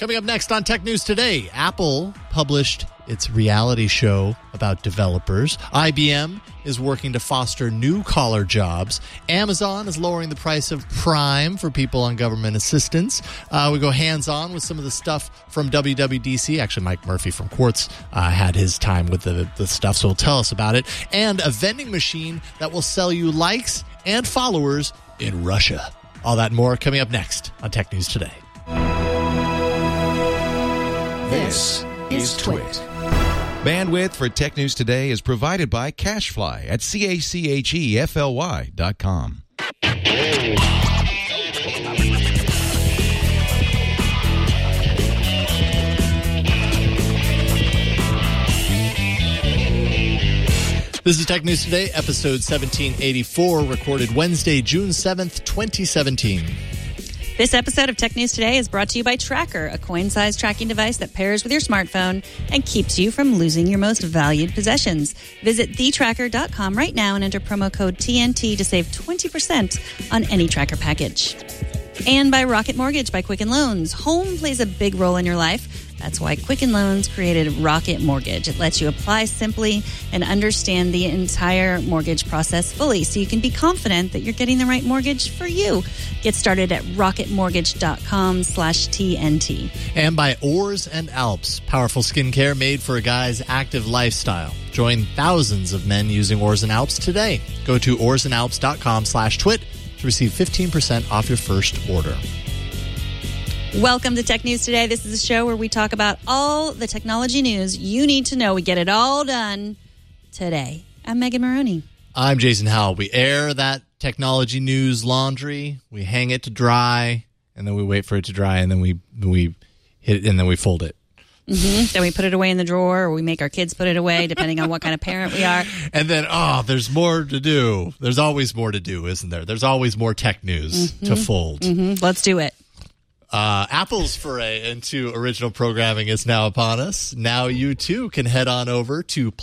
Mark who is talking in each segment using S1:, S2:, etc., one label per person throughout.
S1: Coming up next on Tech News Today, Apple published its reality show about developers. IBM is working to foster new-collar jobs. Amazon is lowering the price of Prime for people on government assistance. We go hands-on with some of the stuff from WWDC. Actually, Mike Murphy from Quartz had his time with the stuff, so he'll tell us about it. And a vending machine that will sell you likes and followers in Russia. All that and more coming up next on Tech News Today.
S2: This is Twit. Bandwidth for Tech News Today is provided by CashFly at CACHEFLY.com.
S1: This is Tech News Today, episode 1784, recorded Wednesday, June 7th, 2017.
S3: This episode of Tech News Today is brought to you by Tracker, a coin-sized tracking device that pairs with your smartphone and keeps you from losing your most valued possessions. Visit thetracker.com right now and enter promo code TNT to save 20% on any Tracker package. And by Rocket Mortgage by Quicken Loans. Home plays a big role in your life. That's why Quicken Loans created Rocket Mortgage. It lets you apply simply and understand the entire mortgage process fully so you can be confident that you're getting the right mortgage for you. Get started at rocketmortgage.com/TNT.
S1: And by Oars and Alps, powerful skincare made for a guy's active lifestyle. Join thousands of men using Oars and Alps today. Go to oursandalps.com/twit to receive 15% off your first order.
S3: Welcome to Tech News Today. This is a show where we talk about all the technology news you need to know. We get it all done today. I'm Megan Maroney.
S1: I'm Jason Howell. We air that technology news laundry, we hang it to dry, and then we wait for it to dry, and then we hit it, and then we fold it.
S3: Mm-hmm. Then we put it away in the drawer, or we make our kids put it away, depending on what kind of parent we are.
S1: And then, there's more to do. There's always more to do, isn't there? There's always more tech news to fold.
S3: Mm-hmm. Let's do it.
S1: Apple's foray into original programming is now upon us. Now you, too, can head on over to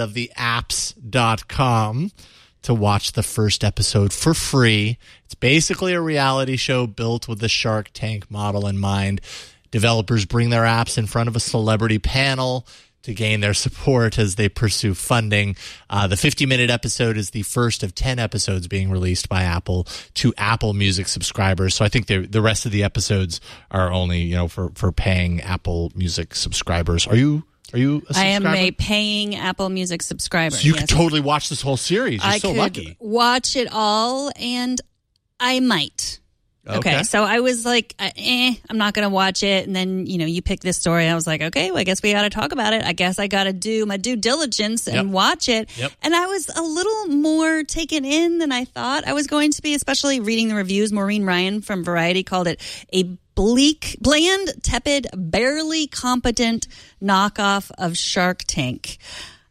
S1: planetoftheapps.com to watch the first episode for free. It's basically a reality show built with the Shark Tank model in mind. Developers bring their apps in front of a celebrity panel to gain their support as they pursue funding. The 50-minute episode is the first of 10 episodes being released by Apple to Apple Music subscribers. So I think the rest of the episodes are only, for paying Apple Music subscribers. Are you a subscriber?
S3: I am a paying Apple Music subscriber.
S1: So you could totally watch this whole series. You're so lucky.
S3: I could watch it all, and I might. Okay, so I was like, I'm not going to watch it. And then, you pick this story. I was like, okay, well, I guess we got to talk about it. I guess I got to do my due diligence and watch it.
S1: Yep.
S3: And I was a little more taken in than I thought I was going to be, especially reading the reviews. Maureen Ryan from Variety called it a bleak, bland, tepid, barely competent knockoff of Shark Tank.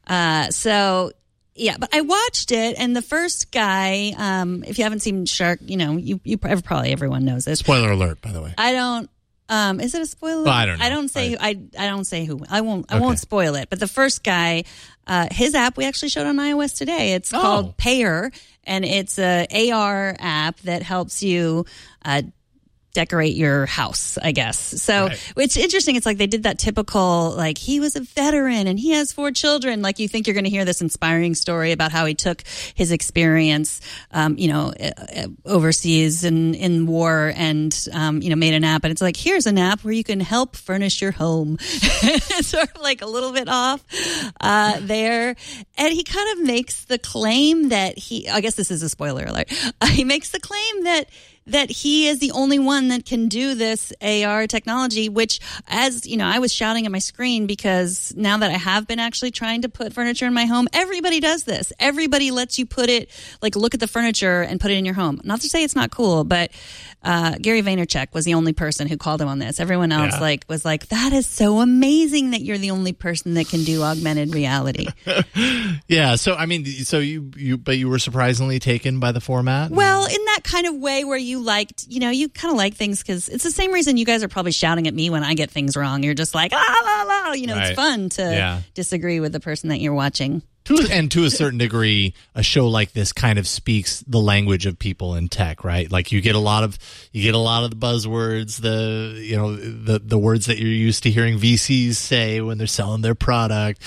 S3: Yeah, but I watched it, and the first guy, if you haven't seen Shark, you probably everyone knows this.
S1: Spoiler alert, by the way.
S3: I don't. Is it a spoiler?
S1: Well, I don't know.
S3: I don't say who. I won't spoil it. But the first guy, his app we actually showed on iOS today. It's called Payer, and it's a AR app that helps you decorate your house, I guess. So It's interesting. It's like they did that typical, like, he was a veteran and he has 4 children. Like, you think you're going to hear this inspiring story about how he took his experience, overseas in war and, made an app. And it's like, here's an app where you can help furnish your home. Sort of like a little bit off there. And he kind of makes the claim that I guess this is a spoiler alert. He makes the claim that he is the only one that can do this AR technology, which, as I was shouting at my screen because now that I have been actually trying to put furniture in my home, everybody does this. Everybody lets you put it, like, look at the furniture and put it in your home. Not to say it's not cool, but Gary Vaynerchuk was the only person who called him on this. Everyone else was like, that is so amazing that you're the only person that can do augmented reality.
S1: Yeah. So, you were surprisingly taken by the format?
S3: Well, in that kind of way where you liked, you kind of like things because it's the same reason you guys are probably shouting at me when I get things wrong. You're just like, la, la, la. It's fun to disagree with the person that you're watching.
S1: To a certain degree, a show like this kind of speaks the language of people in tech, right? Like you get a lot of the buzzwords, the words that you're used to hearing VCs say when they're selling their product,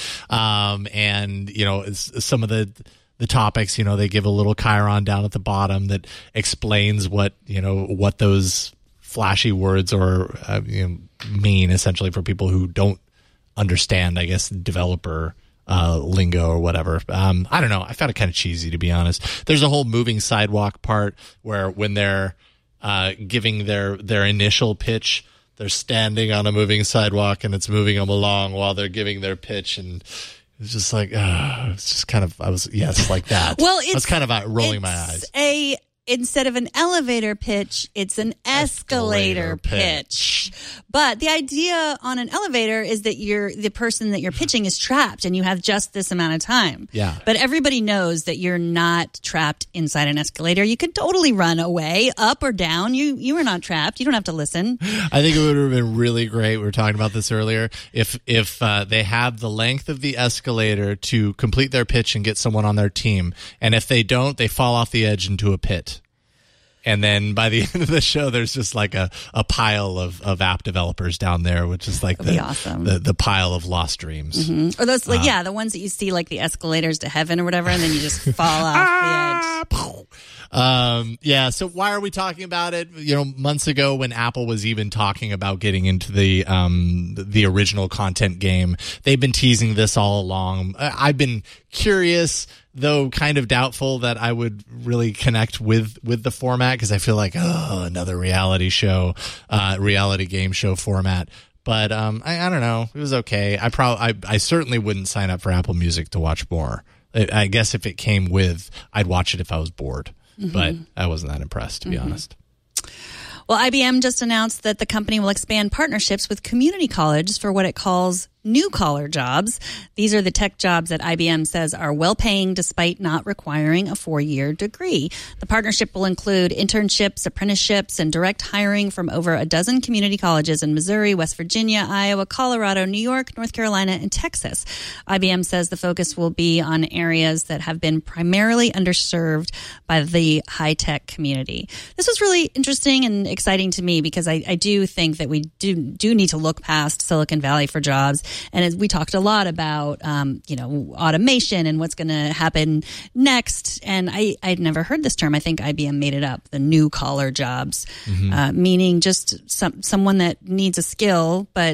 S1: and some of the topics. They give a little chyron down at the bottom that explains what those flashy words or mean essentially for people who don't understand, I guess, developer lingo or whatever. I don't know. I found it kind of cheesy, to be honest. There's a whole moving sidewalk part where when they're giving their initial pitch, they're standing on a moving sidewalk and it's moving them along while they're giving their pitch, and it's just like, it's just kind of, like that.
S3: Well,
S1: I was kind of rolling my eyes.
S3: Instead of an elevator pitch, it's an escalator pitch. But the idea on an elevator is that the person that you're pitching is trapped and you have just this amount of time.
S1: Yeah.
S3: But everybody knows that you're not trapped inside an escalator. You could totally run away, up or down. You are not trapped. You don't have to listen.
S1: I think it would have been really great. We were talking about this earlier. If they have the length of the escalator to complete their pitch and get someone on their team, and if they don't, they fall off the edge into a pit. And then by the end of the show, there's just like a pile of app developers down there, which is like
S3: awesome.
S1: the pile of lost dreams.
S3: Mm-hmm. Or those, the ones that you see like the escalators to heaven or whatever, and then you just fall off the edge.
S1: So why are we talking about it? Months ago when Apple was even talking about getting into the original content game, they've been teasing this all along. I've been curious, though kind of doubtful that I would really connect with the format, because I feel like, another reality game show format. But I don't know. It was okay. I certainly wouldn't sign up for Apple Music to watch more. I guess if it came with, I'd watch it if I was bored. Mm-hmm. But I wasn't that impressed, to be honest.
S3: Well, IBM just announced that the company will expand partnerships with community colleges for what it calls new-collar jobs. These are the tech jobs that IBM says are well-paying despite not requiring a 4-year degree. The partnership will include internships, apprenticeships, and direct hiring from over a dozen community colleges in Missouri, West Virginia, Iowa, Colorado, New York, North Carolina, and Texas. IBM says the focus will be on areas that have been primarily underserved by the high-tech community. This was really interesting and exciting to me because I do think that we do need to look past Silicon Valley for jobs. And as we talked a lot about, automation and what's going to happen next. And I'd never heard this term. I think IBM made it up, the new collar jobs, meaning just someone that needs a skill, but,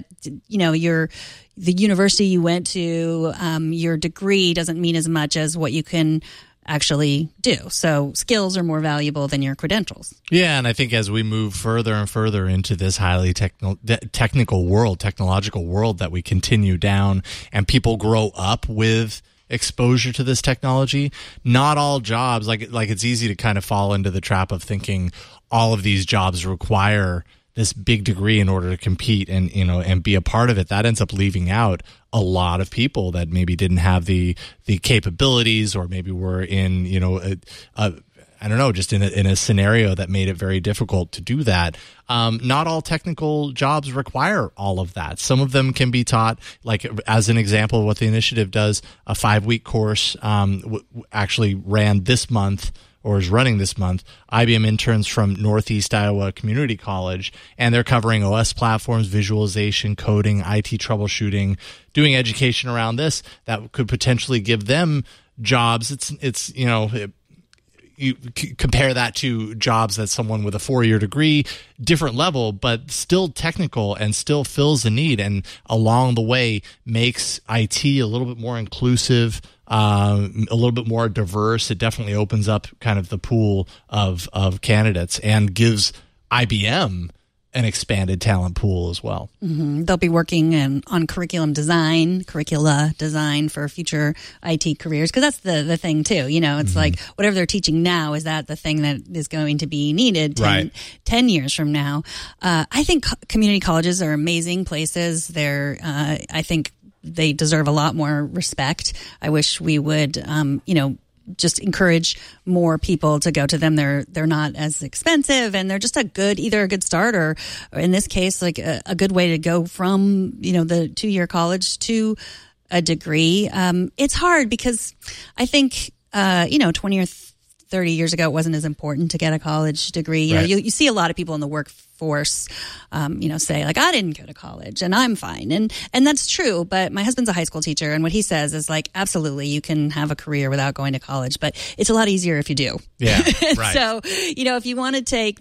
S3: the university you went to, your degree doesn't mean as much as what you can actually do. So skills are more valuable than your credentials.
S1: Yeah, and I think as we move further and further into this highly technological world that we continue down, and people grow up with exposure to this technology, not all jobs, like it's easy to kind of fall into the trap of thinking all of these jobs require this big degree in order to compete and be a part of it. That ends up leaving out a lot of people that maybe didn't have the capabilities, or maybe were in, just in a scenario that made it very difficult to do that. Not all technical jobs require all of that. Some of them can be taught, like as an example of what the initiative does, a 5-week course actually ran this month, or is running this month, IBM interns from Northeast Iowa Community College, and they're covering OS platforms, visualization, coding, IT troubleshooting, doing education around this that could potentially give them jobs. You compare that to jobs that someone with a 4-year degree, different level, but still technical and still fills the need, and along the way makes IT a little bit more inclusive, a little bit more diverse. It definitely opens up kind of the pool of candidates and gives IBM an expanded talent pool as well.
S3: Mm-hmm. They'll be working on curricula design for future IT careers, because that's the thing too. It's like whatever they're teaching now, is that the thing that is going to be needed 10 years from now. I think community colleges are amazing places. I think they deserve a lot more respect. I wish we would, just encourage more people to go to them. They're not as expensive, and they're just either a good start, or in this case, like a good way to go from, the 2-year college to a degree. It's hard because I think, 20 or 30 years ago, it wasn't as important to get a college degree. You know, you see a lot of people in the workforce, say like, I didn't go to college and I'm fine. And that's true. But my husband's a high school teacher. And what he says is like, absolutely, you can have a career without going to college, but it's a lot easier if you do.
S1: Yeah. Right.
S3: So, if you want to take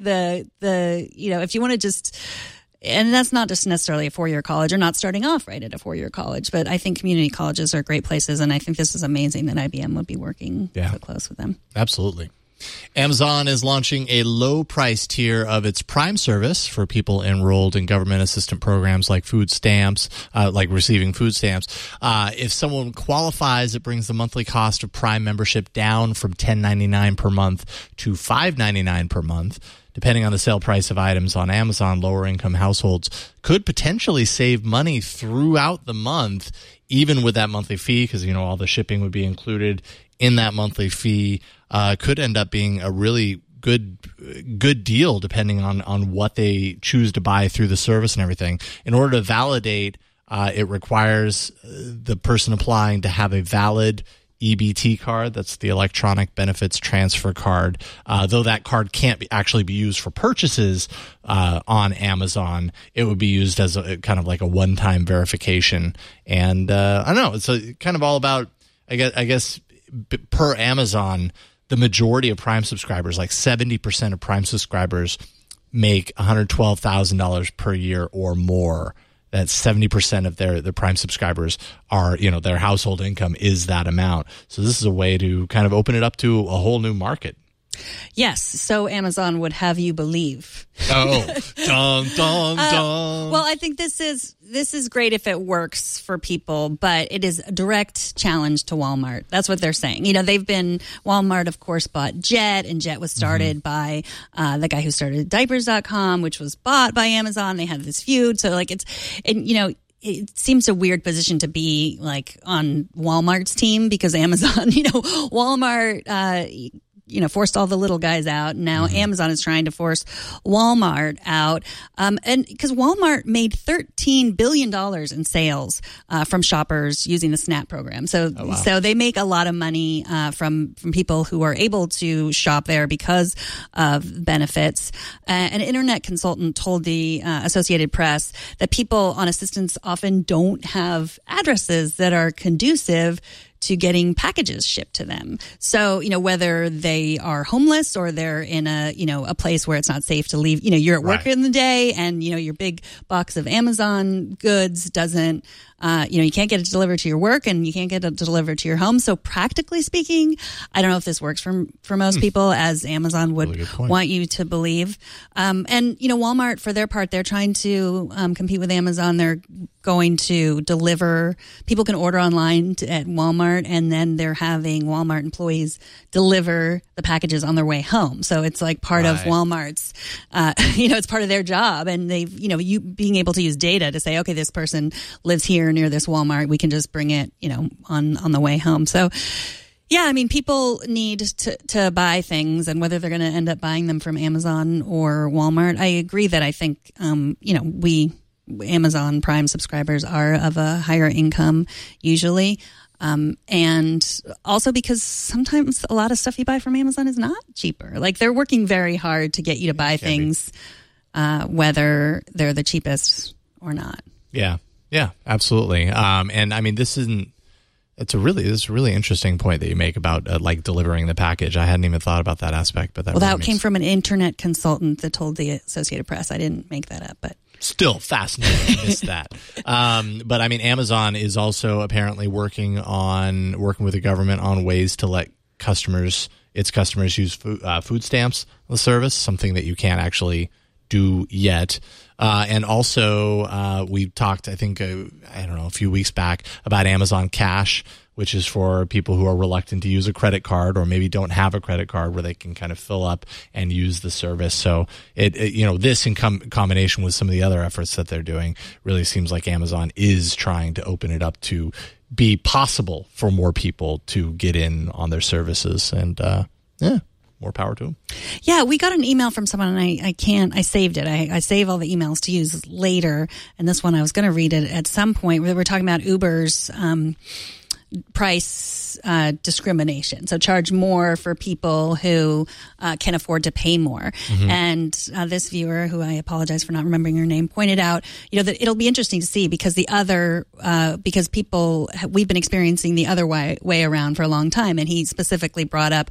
S3: if you want to just, and that's not just necessarily a 4-year college or not starting off right at a 4-year college, but I think community colleges are great places. And I think this is amazing that IBM would be working so close with them.
S1: Absolutely. Amazon is launching a low price tier of its Prime service for people enrolled in government assistance programs like food stamps, like receiving food stamps. If someone qualifies, it brings the monthly cost of Prime membership down from $10.99 per month to $5.99 per month. Depending on the sale price of items on Amazon, lower income households could potentially save money throughout the month, even with that monthly fee, because, all the shipping would be included in that monthly fee. Could end up being a really good deal depending on what they choose to buy through the service and everything. In order to validate, it requires the person applying to have a valid EBT card. That's the electronic benefits transfer card. Though that card can't actually be used for purchases on Amazon, it would be used as a kind of like a one-time verification. And I don't know, it's kind of all about, I guess per Amazon, the majority of Prime subscribers, like 70% of Prime subscribers, make $112,000 per year or more. That's 70% of their Prime subscribers are, their household income is that amount. So this is a way to kind of open it up to a whole new market.
S3: Yes. So Amazon would have you believe.
S1: Oh, dun, dun, dun.
S3: Well, I think this is great if it works for people, but it is a direct challenge to Walmart. That's what they're saying. Walmart, of course, bought Jet, and Jet was started by the guy who started Diapers.com, which was bought by Amazon. They had this feud. So it seems a weird position to be like on Walmart's team because Amazon, Walmart, forced all the little guys out. And now Amazon is trying to force Walmart out. And because Walmart made $13 billion in sales from shoppers using the SNAP program. So they make a lot of money from people who are able to shop there because of benefits. An internet consultant told the Associated Press that people on assistance often don't have addresses that are conducive to getting packages shipped to them. So, whether they are homeless or they're in a place where it's not safe to leave, you're at work in the day and, your big box of Amazon goods doesn't, you can't get it delivered to your work and you can't get it delivered to your home. So practically speaking, I don't know if this works for most people, as Amazon would want you to believe. And, Walmart, for their part, they're trying to compete with Amazon. They're going to deliver. People can order online at Walmart, and then they're having Walmart employees deliver the packages on their way home. So it's like part of Walmart's, it's part of their job. And they've, you being able to use data to say, okay, this person lives here near this Walmart. We can just bring it, on the way home. So, yeah, people need to buy things, and whether they're going to end up buying them from Amazon or Walmart. I agree that I think, Amazon Prime subscribers are of a higher income usually. And also because sometimes a lot of stuff you buy from Amazon is not cheaper. Like they're working very hard to get you to buy things, whether they're the cheapest or not.
S1: Yeah. Yeah, absolutely. And this is a really interesting point that you make about delivering the package. I hadn't even thought about that aspect, but that
S3: came from an internet consultant that told the Associated Press. I didn't make that up, but
S1: still fascinating. I missed that. But Amazon is also apparently working with the government on ways to let its customers use food stamps on the service, something that you can't actually do yet. And also, we talked, I think, a few weeks back about Amazon Cash, which is for people who are reluctant to use a credit card or maybe don't have a credit card where they can kind of fill up and use the service. So this in combination with some of the other efforts that they're doing really seems like Amazon is trying to open it up to be possible for more people to get in on their services. And, more power to them.
S3: Yeah, we got an email from someone, and I saved it. I save all the emails to use later. And this one, I was going to read it at some point. We were talking about Uber's price discrimination. So charge more for people who can afford to pay more. And this viewer, who I apologize for not remembering her name, pointed out, that it'll be interesting to see because because we've been experiencing the other way around for a long time. And he specifically brought up,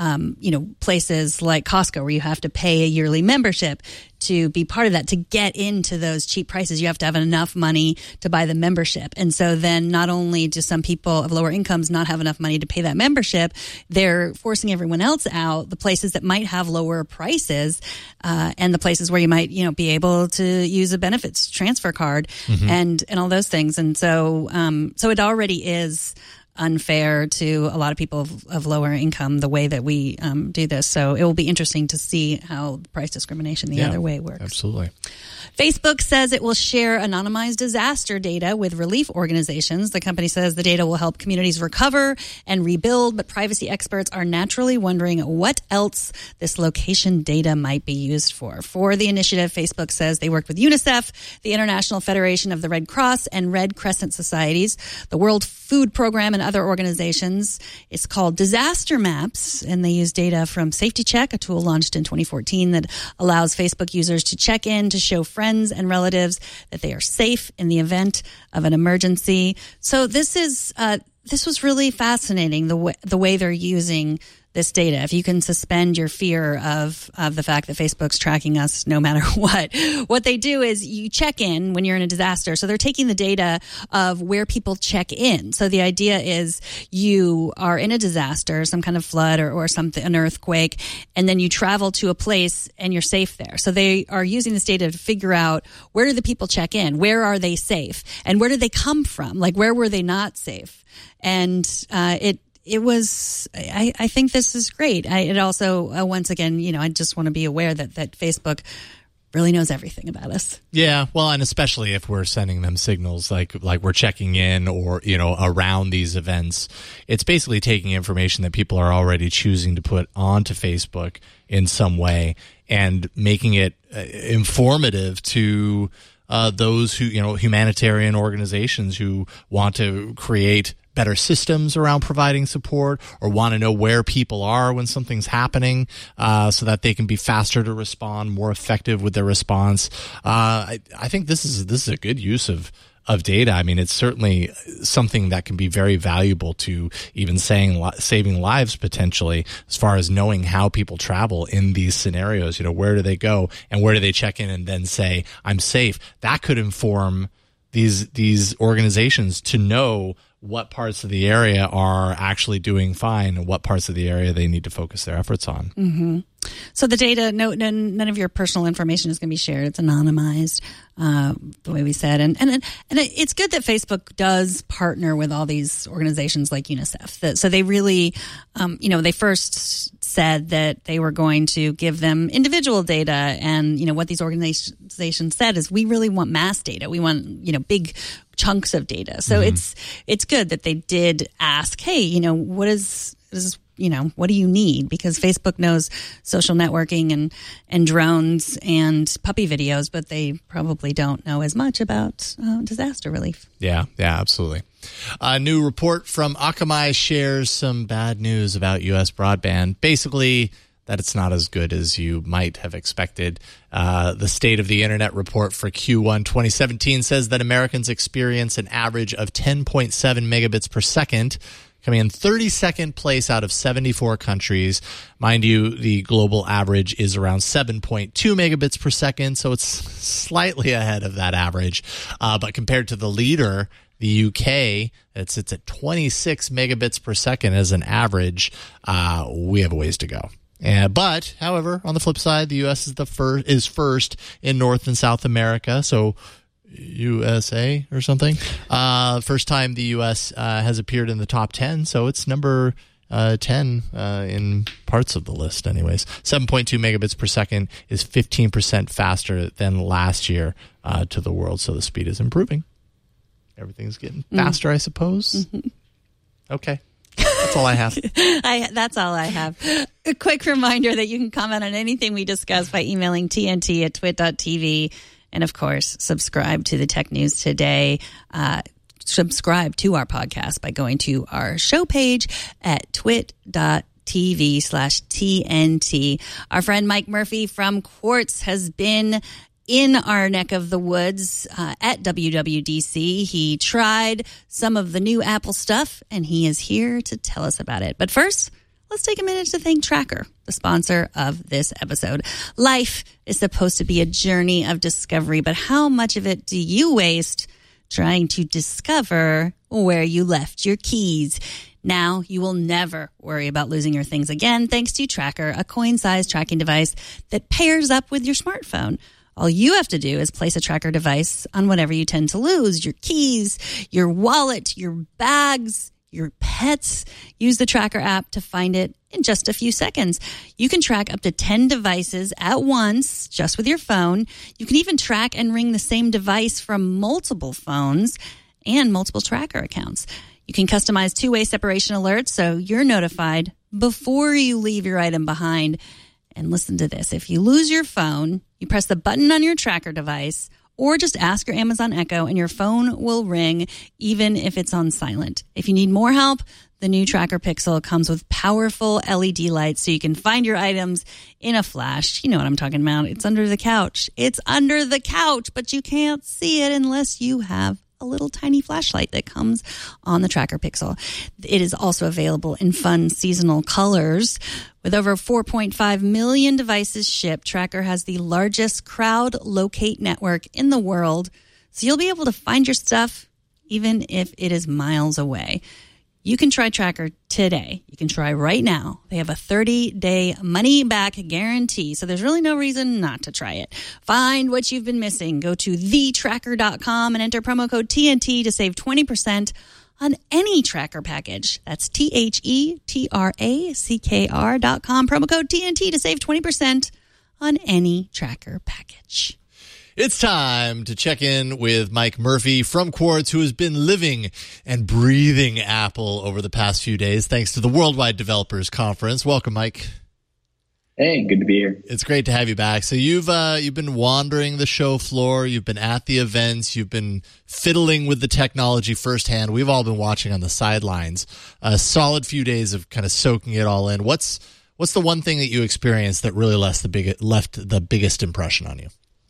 S3: places like Costco where you have to pay a yearly membership to be part of that. To get into those cheap prices, you have to have enough money to buy the membership. And so then not only do some people of lower incomes not have enough money to pay that membership, they're forcing everyone else out, the places that might have lower prices, and the places where you might, be able to use a benefits transfer card and all those things. And so, so it already is unfair to a lot of people of lower income, the way that we do this. So it will be interesting to see how price discrimination the other way works.
S1: Absolutely.
S3: Facebook says it will share anonymized disaster data with relief organizations. The company says the data will help communities recover and rebuild, but privacy experts are naturally wondering what else this location data might be used for. For the initiative, Facebook says they worked with UNICEF, the International Federation of the Red Cross, and Red Crescent Societies, the World Food Program, and other organizations. It's called Disaster Maps, and they use data from Safety Check, a tool launched in 2014 that allows Facebook users to check in to show friends and relatives that they are safe in the event of an emergency. So this was really fascinating, the way they're using this data. If you can suspend your fear of the fact that Facebook's tracking us no matter what they do is you check in when you're in a disaster. So they're taking the data of where people check in. So the idea is you are in a disaster, some kind of flood or something, an earthquake, and then you travel to a place and you're safe there. So they are using this data to figure out, where do the people check in? Where are they safe? And where did they come from? Like, where were they not safe? And it was, I think this is great. It also, once again, I just want to be aware that Facebook really knows everything about us.
S1: Yeah, well, and especially if we're sending them signals like we're checking in or, around these events, it's basically taking information that people are already choosing to put onto Facebook in some way and making it informative to those who, humanitarian organizations who want to create better systems around providing support or want to know where people are when something's happening, so that they can be faster to respond, more effective with their response. I think this is a good use of data. I mean, it's certainly something that can be very valuable to even saving lives potentially, as far as knowing how people travel in these scenarios. Where do they go and where do they check in and then say, I'm safe? That could inform these organizations to know what parts of the area are actually doing fine and what parts of the area they need to focus their efforts on.
S3: Mm-hmm. So the data, none of your personal information is going to be shared. It's anonymized, the way we said. And it's good that Facebook does partner with all these organizations like UNICEF. So they really, they first said that they were going to give them individual data. And, what these organizations said is, we really want mass data. We want, big chunks of data. So it's good that they did ask, hey, what do you need? Because Facebook knows social networking and drones and puppy videos, but they probably don't know as much about disaster relief.
S1: Yeah, absolutely. A new report from Akamai shares some bad news about U.S. broadband. Basically, that it's not as good as you might have expected. The State of the Internet report for Q1 2017 says that Americans experience an average of 10.7 megabits per second, coming in 32nd place out of 74 countries. Mind you, the global average is around 7.2 megabits per second, so it's slightly ahead of that average. But compared to the leader, the UK, it sits at 26 megabits per second as an average. We have a ways to go. But, however, on the flip side, the U.S. is first in North and South America, so USA or something. First time the U.S. Has appeared in the top 10, so it's number 10 in parts of the list anyways. 7.2 megabits per second is 15% faster than last year to the world, so the speed is improving. Everything's getting faster, I suppose. Mm-hmm. Okay. That's all I have.
S3: That's all I have. A quick reminder that you can comment on anything we discuss by emailing tnt@twit.tv. And, of course, subscribe to the Tech News Today. Subscribe to our podcast by going to our show page at twit.tv/TNT. Our friend Mike Murphy from Quartz has been in our neck of the woods at WWDC. He tried some of the new Apple stuff, and he is here to tell us about it. But first, let's take a minute to thank Tracker, the sponsor of this episode. Life is supposed to be a journey of discovery, but how much of it do you waste trying to discover where you left your keys? Now you will never worry about losing your things again thanks to Tracker, a coin-sized tracking device that pairs up with your smartphone. All you have to do is place a Tracker device on whatever you tend to lose, your keys, your wallet, your bags, your pets. Use the Tracker app to find it in just a few seconds. You can track up to 10 devices at once just with your phone. You can even track and ring the same device from multiple phones and multiple Tracker accounts. You can customize two-way separation alerts so you're notified before you leave your item behind. And listen to this. If you lose your phone, you press the button on your Tracker device or just ask your Amazon Echo and your phone will ring even if it's on silent. If you need more help, the new Tracker Pixel comes with powerful LED lights so you can find your items in a flash. You know what I'm talking about. It's under the couch. It's under the couch, but you can't see it unless you have a little tiny flashlight that comes on the Tracker Pixel. It is also available in fun seasonal colors. With over 4.5 million devices shipped, Tracker has the largest crowd locate network in the world, so you'll be able to find your stuff even if it is miles away. You can try Tracker today. You can try right now. They have a 30-day money-back guarantee, so there's really no reason not to try it. Find what you've been missing. Go to thetracker.com and enter promo code TNT to save 20% on any Tracker package. That's TheTracker.com. Promo code TNT to save 20% on any Tracker package.
S1: It's time to check in with Mike Murphy from Quartz, who has been living and breathing Apple over the past few days, thanks to the Worldwide Developers Conference. Welcome, Mike.
S4: Hey, good to be here.
S1: It's great to have you back. So you've been wandering the show floor, you've been at the events, you've been fiddling with the technology firsthand. We've all been watching on the sidelines. A solid few days of kind of soaking it all in. What's the one thing that you experienced that really left the biggest impression on you?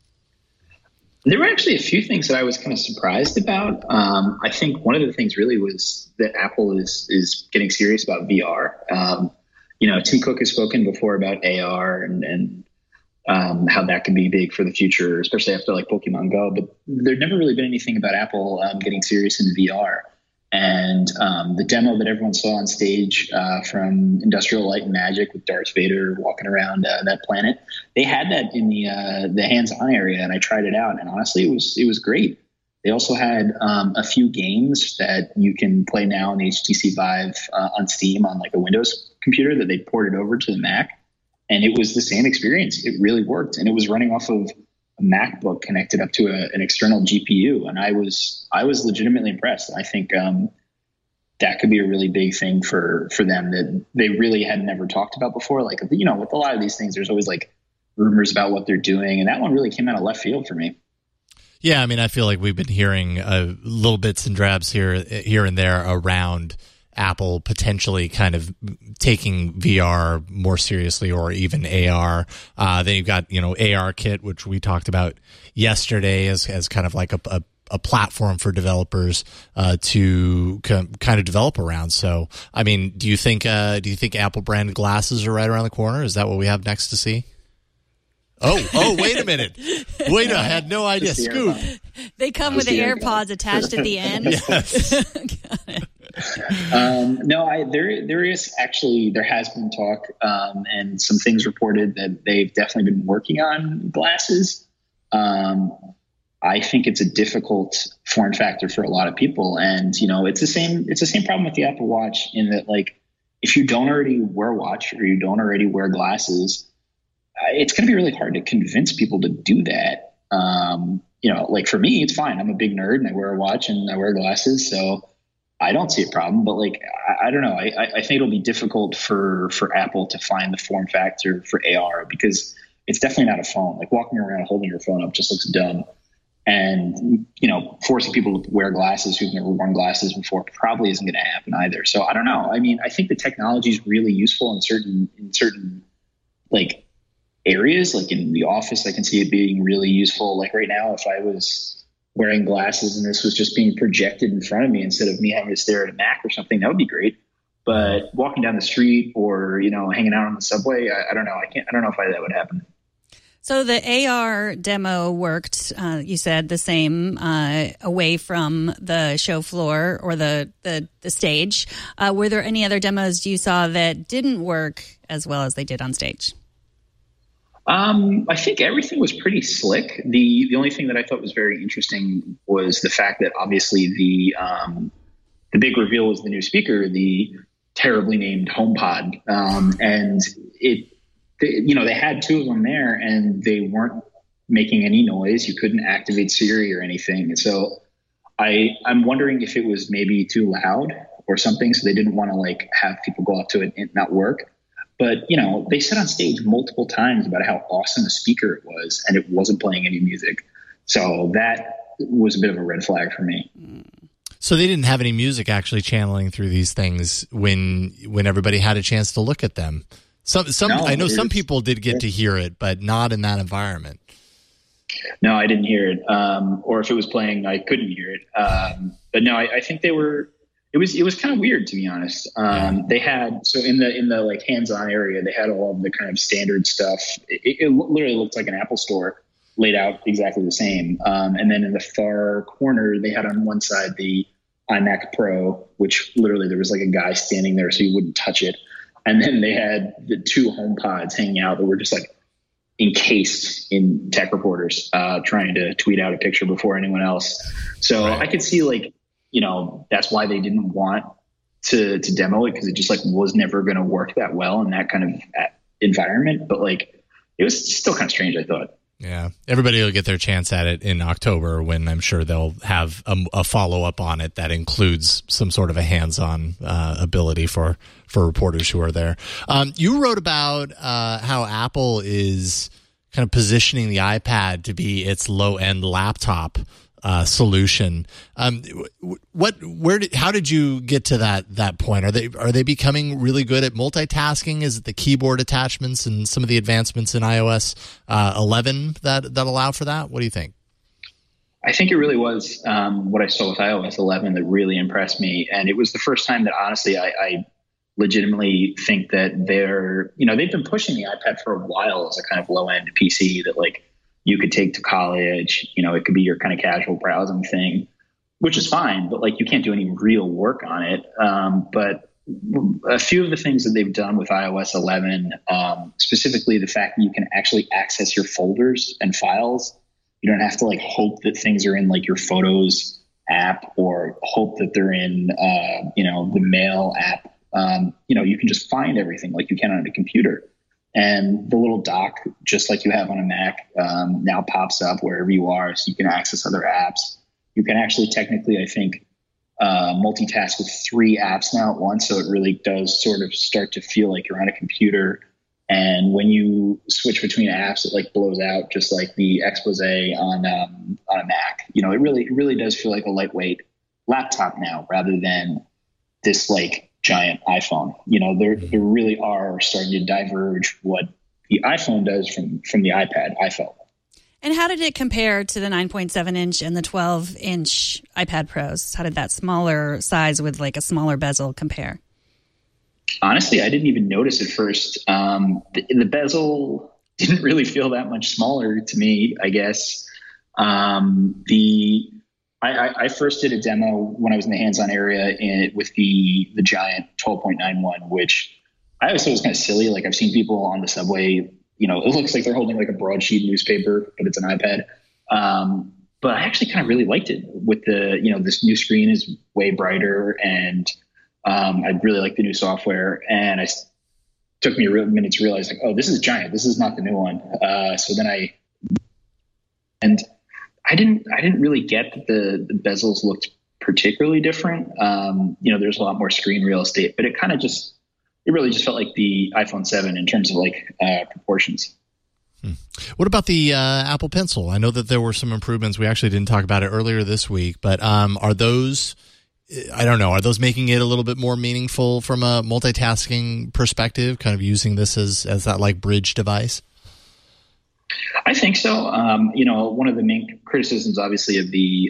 S4: There were actually a few things that I was kind of surprised about. I think one of the things really was that Apple is getting serious about VR. Tim Cook has spoken before about AR and how that can be big for the future, especially after like Pokemon Go. But there'd never really been anything about Apple getting serious into VR. And the demo that everyone saw on stage from Industrial Light and Magic with Darth Vader walking around that planet, they had that in the hands-on area, and I tried it out. And honestly, it was great. They also had a few games that you can play now on the HTC Vive on Steam on like a Windows computer that they ported over to the Mac, and it was the same experience. It really worked, and it was running off of a MacBook connected up to an external GPU, and I was legitimately impressed. I think that could be a really big thing for them that they really had never talked about before. Like, with a lot of these things, there's always like rumors about what they're doing, and that one really came out of left field for me.
S1: Yeah, I mean, I feel like we've been hearing little bits and drabs here and there around Apple potentially kind of taking VR more seriously, or even AR. Then you've got, ARKit, which we talked about yesterday as kind of like a platform for developers to kind of develop around. So, I mean, do you think Apple branded glasses are right around the corner? Is that what we have next to see? Oh, wait a minute. I had no idea. Scoop.
S3: They come with the AirPods attached at the end.
S1: Yes.
S3: Got it.
S4: There has been talk and some things reported that they've definitely been working on glasses. I think it's a difficult form factor for a lot of people, and it's the same problem with the Apple Watch, in that, like, if you don't already wear a watch or you don't already wear glasses, it's going to be really hard to convince people to do that. Like for me, it's fine. I'm a big nerd and I wear a watch and I wear glasses, so I don't see a problem, but like, I don't know. I think it'll be difficult for Apple to find the form factor for AR because it's definitely not a phone. Like walking around holding your phone up just looks dumb. And, you know, forcing people to wear glasses who've never worn glasses before probably isn't going to happen either. So I don't know. I mean, I think the technology is really useful in certain like areas, like in the office, I can see it being really useful. Like right now, if I was wearing glasses and this was just being projected in front of me instead of me having to stare at a Mac or something, that would be great. But walking down the street or, you know, hanging out on the subway, I don't know. I don't know if that would happen.
S3: So the AR demo worked, you said, the same away from the show floor or the stage. Were there any other demos you saw that didn't work as well as they did on stage?
S4: I think everything was pretty slick. The only thing that I thought was very interesting was the fact that obviously the big reveal was the new speaker, the terribly named HomePod, and they had two of them there and they weren't making any noise. You couldn't activate Siri or anything. And so I'm wondering if it was maybe too loud or something. So they didn't want to like have people go up to it and not work. But, you know, they said on stage multiple times about how awesome the speaker it was and it wasn't playing any music. So that was a bit of a red flag for me.
S1: So they didn't have any music actually channeling through these things when everybody had a chance to look at them. I know some people did get to hear it, but not in that environment.
S4: No, I didn't hear it. Or if it was playing, I couldn't hear it. But no, I think they were. It was kind of weird, to be honest. They had in the like hands-on area, they had all of the kind of standard stuff. It literally looked like an Apple store laid out exactly the same. And then in the far corner, they had on one side the iMac Pro, which literally there was like a guy standing there so you wouldn't touch it. And then they had the two HomePods hanging out that were just like encased in tech reporters trying to tweet out a picture before anyone else. So right. I could see like, you know, that's why they didn't want to demo it because it just like was never going to work that well in that kind of environment. But like it was still kind of strange, I thought.
S1: Yeah, everybody will get their chance at it in October when I'm sure they'll have a follow-up on it that includes some sort of a hands-on ability for reporters who are there. You wrote about how Apple is kind of positioning the iPad to be its low-end laptop solution. How did you get to that point? Are they becoming really good at multitasking? Is it the keyboard attachments and some of the advancements in iOS 11 that allow for that? What do you think?
S4: I think it really was what I saw with iOS 11 that really impressed me, and it was the first time that honestly I legitimately think that they've been pushing the iPad for a while as a kind of low end PC that like you could take to college, you know, it could be your kind of casual browsing thing, which is fine, but like you can't do any real work on it. But a few of the things that they've done with iOS 11, specifically the fact that you can actually access your folders and files. You don't have to like hope that things are in like your Photos app or hope that they're in, the Mail app. You can just find everything like you can on a computer. And the little dock, just like you have on a Mac, now pops up wherever you are, so you can access other apps. You can actually technically, I think, multitask with 3 apps now at once, so it really does sort of start to feel like you're on a computer. And when you switch between apps, it like blows out just like the expose on a Mac. You know, it really does feel like a lightweight laptop now, rather than this like giant iPhone. You know, there really are starting to diverge what the iPhone does from the iPad, I felt.
S3: And how did it compare to the 9.7-inch and the 12-inch iPad Pros? How did that smaller size with like a smaller bezel compare?
S4: Honestly, I didn't even notice at first. The bezel didn't really feel that much smaller to me, I guess. I first did a demo when I was in the hands-on area with the giant 12.91, which I always thought was kind of silly. Like I've seen people on the subway, you know, it looks like they're holding like a broadsheet newspaper, but it's an iPad. But I actually kind of really liked it with this new screen is way brighter, and I really like the new software. And it took me a minute to realize like, oh, this is giant. This is not the new one. So then I didn't really get that the bezels looked particularly different. There's a lot more screen real estate, but it really just felt like the iPhone 7 in terms of like proportions.
S1: What about the Apple Pencil? I know that there were some improvements. We actually didn't talk about it earlier this week, but are those, I don't know, are those making it a little bit more meaningful from a multitasking perspective, kind of using this as that like bridge device?
S4: I think so. One of the main criticisms, obviously, of the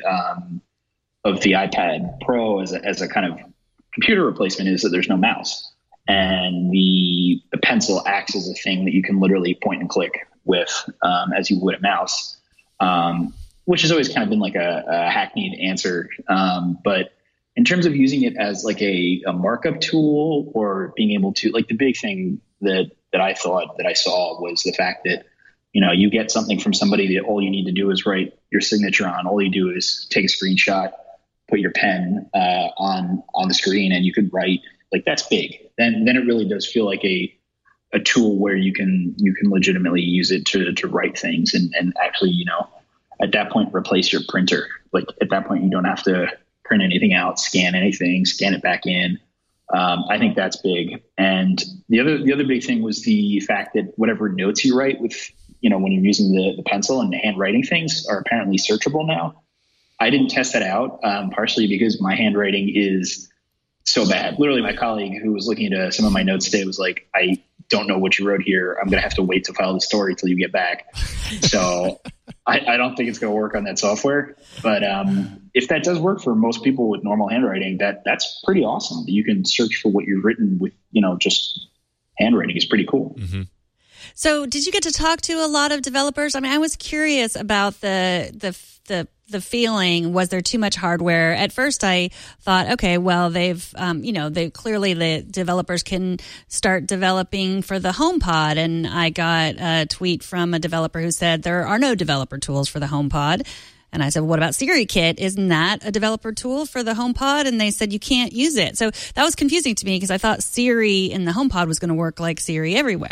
S4: iPad Pro as a kind of computer replacement is that there's no mouse, and the pencil acts as a thing that you can literally point and click with as you would a mouse, which has always kind of been like a hackneyed answer. But in terms of using it as like a markup tool, or being able to, like, the big thing that I thought that I saw was the fact that, you get something from somebody that all you need to do is write your signature on. All you do is take a screenshot, put your pen on the screen, and you could write. Like, that's big. Then it really does feel like a tool where you can legitimately use it to write things and actually, at that point, replace your printer. Like, at that point, you don't have to print anything out, scan anything, scan it back in. I think that's big. And the other big thing was the fact that whatever notes you write with, when you're using the pencil and handwriting things are apparently searchable now. I didn't test that out, partially because my handwriting is so bad. Literally, my colleague who was looking at some of my notes today was like, I don't know what you wrote here. I'm going to have to wait to file the story till you get back. So I don't think it's going to work on that software. But if that does work for most people with normal handwriting, that's pretty awesome. You can search for what you've written with, just handwriting is pretty cool.
S1: Mm-hmm.
S3: So did you get to talk to a lot of developers? I mean, I was curious about the feeling. Was there too much hardware? At first I thought, okay, well, they've clearly the developers can start developing for the HomePod. And I got a tweet from a developer who said there are no developer tools for the HomePod. And I said, well, what about SiriKit? Isn't that a developer tool for the HomePod? And they said you can't use it. So that was confusing to me because I thought Siri in the HomePod was going to work like Siri everywhere.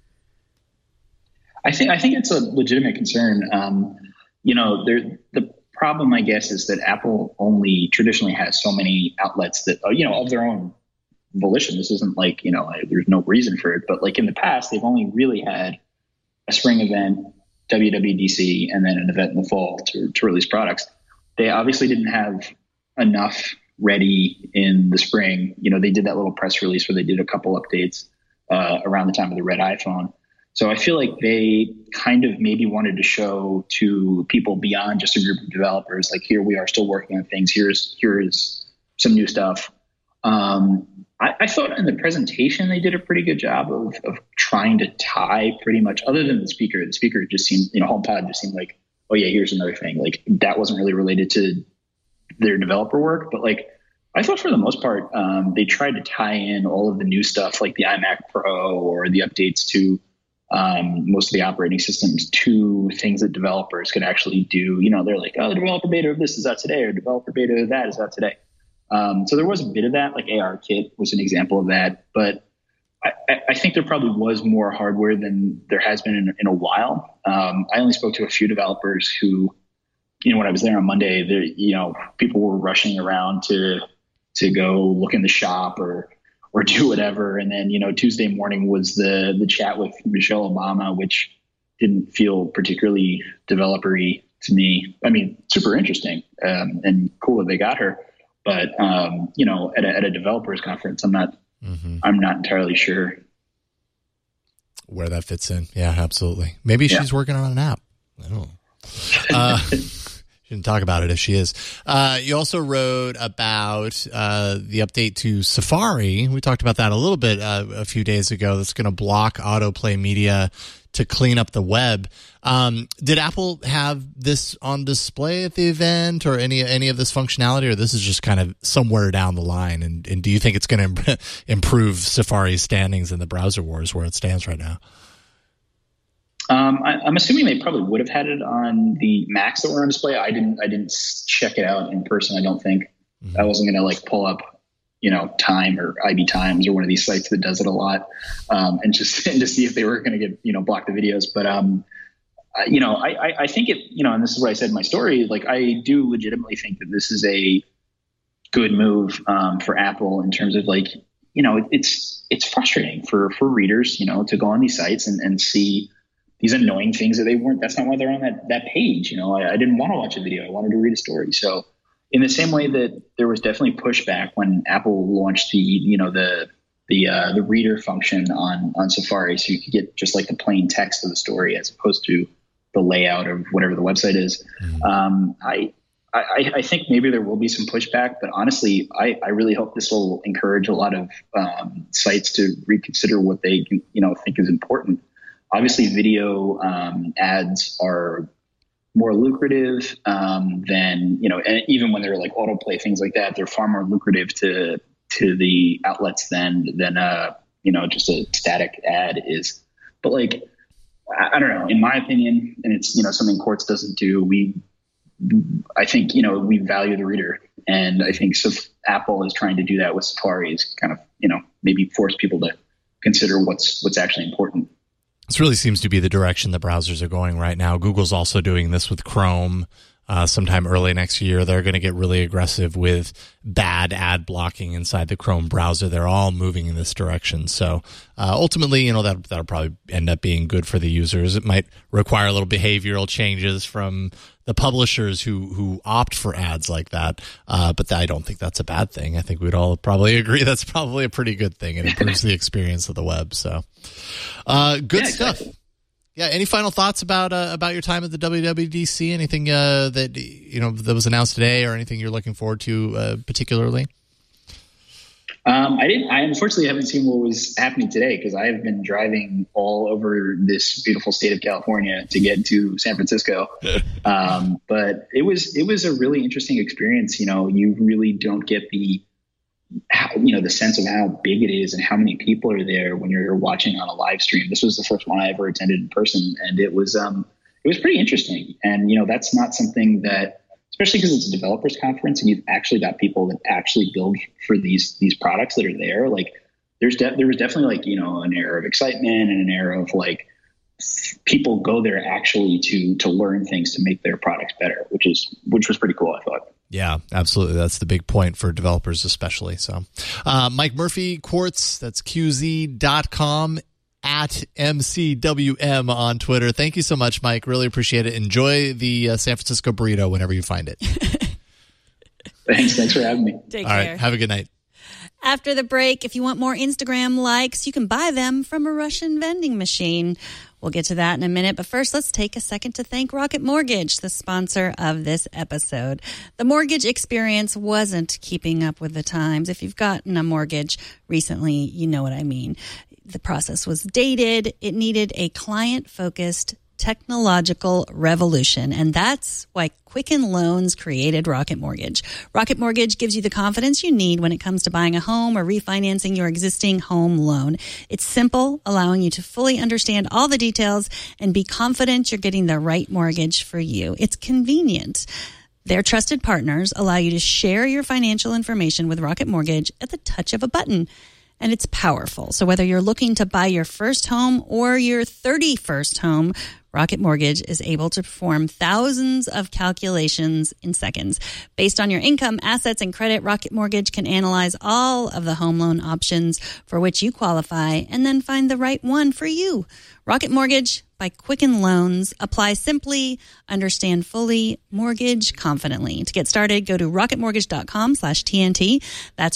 S4: I think it's a legitimate concern. The problem, I guess, is that Apple only traditionally has so many outlets that, of their own volition. This isn't like, there's no reason for it. But like in the past, they've only really had a spring event, WWDC, and then an event in the fall to release products. They obviously didn't have enough ready in the spring. They did that little press release where they did a couple updates around the time of the red iPhone. So I feel like they kind of maybe wanted to show to people beyond just a group of developers, like, here we are still working on things. Here is some new stuff. I thought in the presentation they did a pretty good job of trying to tie pretty much, other than the speaker. The speaker just seemed, HomePod just seemed like, oh yeah, here's another thing. Like, that wasn't really related to their developer work, but like, I thought for the most part, they tried to tie in all of the new stuff, like the iMac Pro or the updates to most of the operating systems, to things that developers could actually do. They're like, oh, the developer beta of this is out today, or developer beta of that is out today. So there was a bit of that, like ARKit was an example of that. But I think there probably was more hardware than there has been in a while. I only spoke to a few developers who, when I was there on Monday, people were rushing around to go look in the shop or do whatever. And then, Tuesday morning was the chat with Michelle Obama, which didn't feel particularly developer-y to me. I mean, super interesting and cool that they got her. But, at a developers conference, I'm not entirely sure
S1: where that fits in. Yeah, absolutely. Maybe she's working on an app. I don't know. Shouldn't talk about it if she is. You also wrote about the update to Safari. We talked about that a little bit a few days ago. That's going to block autoplay media to clean up the web. Did Apple have this on display at the event, or any of this functionality, or this is just kind of somewhere down the line? And do you think it's going to improve Safari's standings in the browser wars where it stands right now?
S4: I'm assuming they probably would have had it on the Macs that were on display. I didn't check it out in person. I don't think. I wasn't going to pull up, Time or IB Times or one of these sites that does it a lot, and to see if they were going to get, block the videos. But, I think it, and this is what I said in my story, like, I do legitimately think that this is a good move for Apple in terms of like, it's frustrating for readers, to go on these sites and see these annoying things that that's not why they're on that page. I didn't want to watch a video. I wanted to read a story. So in the same way that there was definitely pushback when Apple launched the reader function on Safari, so you could get just like the plain text of the story as opposed to the layout of whatever the website is. I think maybe there will be some pushback, but honestly, I really hope this will encourage a lot of sites to reconsider what they think is important. Obviously, video ads are more lucrative than, and even when they're like autoplay, things like that, they're far more lucrative to the outlets than just a static ad is. But like, I don't know, in my opinion, and it's, something Quartz doesn't do, I think, we value the reader. And I think Apple is trying to do that with Safari, is kind of, maybe force people to consider what's actually important.
S1: This really seems to be the direction the browsers are going right now. Google's also doing this with Chrome. Sometime early next year, they're going to get really aggressive with bad ad blocking inside the Chrome browser. They're all moving in this direction. So ultimately, that'll probably end up being good for the users. It might require a little behavioral changes from the publishers who opt for ads like that. But I don't think that's a bad thing. I think we'd all probably agree that's probably a pretty good thing. It improves the experience of the web. So good stuff. Exactly. Yeah. Any final thoughts about your time at the WWDC? Anything that was announced today, or anything you're looking forward to particularly?
S4: I unfortunately haven't seen what was happening today, because I have been driving all over this beautiful state of California to get to San Francisco. But it was a really interesting experience. You really don't get the sense of how big it is and how many people are there when you're watching on a live stream. This was the first one I ever attended in person, and it was pretty interesting. And that's not something that, especially because it's a developers conference and you've actually got people that actually build for these products that are there. Like there was definitely like, an air of excitement and an air of like people go there actually to learn things to make their products better, which was pretty cool, I thought.
S1: Yeah, absolutely. That's the big point for developers especially. So Mike Murphy, Quartz, that's QZ.com, at MCWM on Twitter. Thank you so much, Mike. Really appreciate it. Enjoy the San Francisco burrito whenever you find it.
S4: Thanks for having me.
S3: Take
S1: All
S3: care.
S1: right, have a good night.
S3: After the break, if you want more Instagram likes, you can buy them from a Russian vending machine. We'll get to that in a minute, but first let's take a second to thank Rocket Mortgage, the sponsor of this episode. The mortgage experience wasn't keeping up with the times. If you've gotten a mortgage recently, you know what I mean. The process was dated. It needed a client-focused technological revolution, and that's why Quicken Loans created Rocket Mortgage. Rocket Mortgage gives you the confidence you need when it comes to buying a home or refinancing your existing home loan. It's simple, allowing you to fully understand all the details and be confident you're getting the right mortgage for you. It's convenient. Their trusted partners allow you to share your financial information with Rocket Mortgage at the touch of a button. And it's powerful. So whether you're looking to buy your first home or your 31st home, Rocket Mortgage is able to perform thousands of calculations in seconds. Based on your income, assets, and credit, Rocket Mortgage can analyze all of the home loan options for which you qualify and then find the right one for you. Rocket Mortgage by Quicken Loans. Apply simply, understand fully, mortgage confidently. To get started, go to rocketmortgage.com/TNT. That's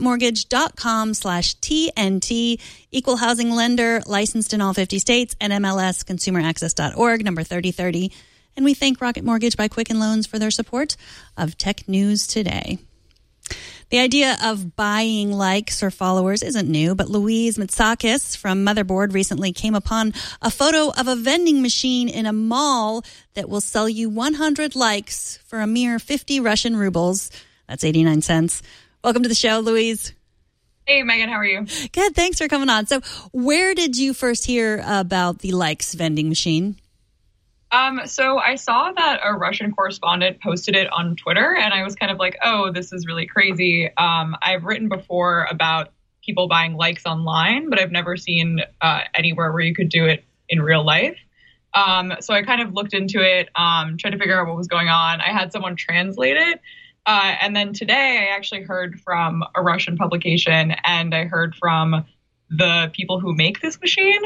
S3: rocketmortgage.com/TNT. Equal housing lender, licensed in all 50 states, NMLS, consumeraccess.org, number 3030. And we thank Rocket Mortgage by Quicken Loans for their support of Tech News Today. The idea of buying likes or followers isn't new, but Louise Mitsakis from Motherboard recently came upon a photo of a vending machine in a mall that will sell you 100 likes for a mere 50 Russian rubles. That's 89 cents. Welcome to the show, Louise.
S5: Hey, Megan, how are you?
S3: Good, thanks for coming on. So where did you first hear about the likes vending machine?
S5: So I saw that a Russian correspondent posted it on Twitter, and I was kind of like, oh, this is really crazy. I've written before about people buying likes online, but I've never seen anywhere where you could do it in real life. So I kind of looked into it, tried to figure out what was going on. I had someone translate it. And then today I actually heard from a Russian publication, and I heard from the people who make this machine.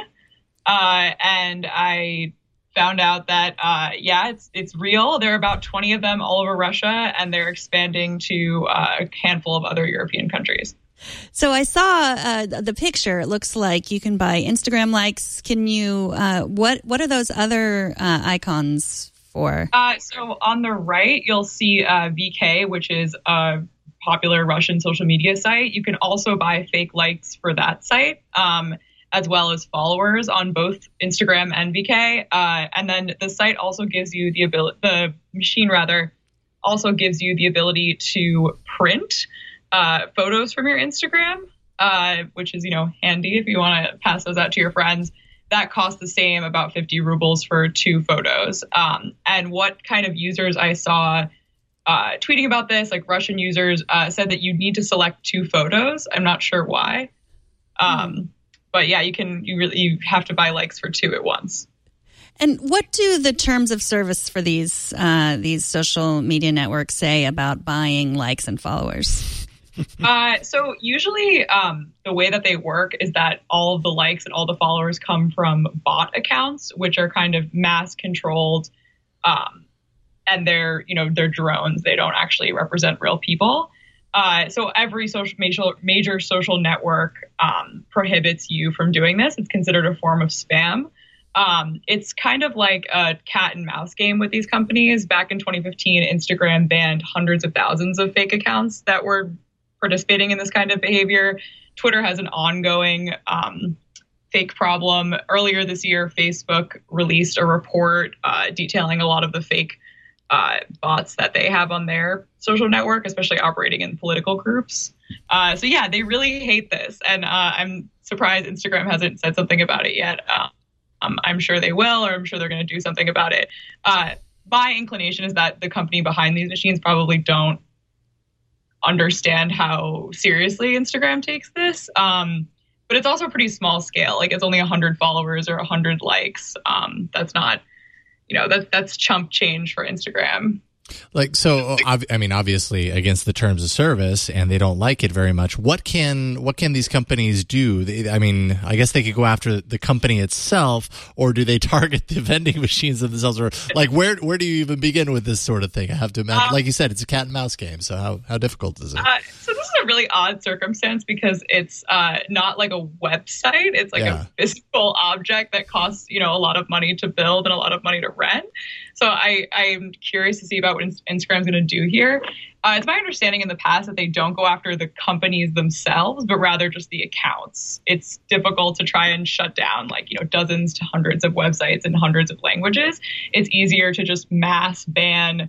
S5: And I found out that, it's real. There are about 20 of them all over Russia, and they're expanding to a handful of other European countries.
S3: So I saw the picture. It looks like you can buy Instagram likes. Can you, what are those other icons for?
S5: So on the right, you'll see VK, which is a popular Russian social media site. You can also buy fake likes for that site, as well as followers on both Instagram and VK. And then the site also gives you the machine also gives you the ability to print photos from your Instagram, which is, handy if you want to pass those out to your friends. That costs the same, about 50 rubles for 2 photos. And what kind of users I saw tweeting about this, like Russian users, said that you need to select 2 photos. I'm not sure why. But yeah, you have to buy likes for 2 at once.
S3: And what do the terms of service for these social media networks say about buying likes and followers?
S5: So usually the way that they work is that all of the likes and all the followers come from bot accounts, which are kind of mass controlled, and they're drones. They don't actually represent real people. So every major social network prohibits you from doing this. It's considered a form of spam. It's kind of like a cat and mouse game with these companies. Back in 2015, Instagram banned hundreds of thousands of fake accounts that were participating in this kind of behavior. Twitter has an ongoing fake problem. Earlier this year, Facebook released a report detailing a lot of the fake bots that they have on their social network, especially operating in political groups. So yeah, they really hate this. And I'm surprised Instagram hasn't said something about it yet. I'm sure they will, or I'm sure they're going to do something about it. My inclination is that the company behind these machines probably don't understand how seriously Instagram takes this. But it's also pretty small scale. Like, it's only 100 followers or 100 likes. That's not, that's chump change for Instagram.
S1: Like, so, I mean, obviously against the terms of service, and they don't like it very much. What can these companies do? I mean, I guess they could go after the company itself, or do they target the vending machines themselves? Or like, where do you even begin with this sort of thing? I have to imagine, like you said, it's a cat and mouse game. So how difficult is it?
S5: So this is a really odd circumstance because it's not like a website. It's like a physical object that costs, a lot of money to build and a lot of money to rent. So I'm curious to see about what Instagram's going to do here. It's my understanding in the past that they don't go after the companies themselves, but rather just the accounts. It's difficult to try and shut down dozens to hundreds of websites in hundreds of languages. It's easier to just mass ban,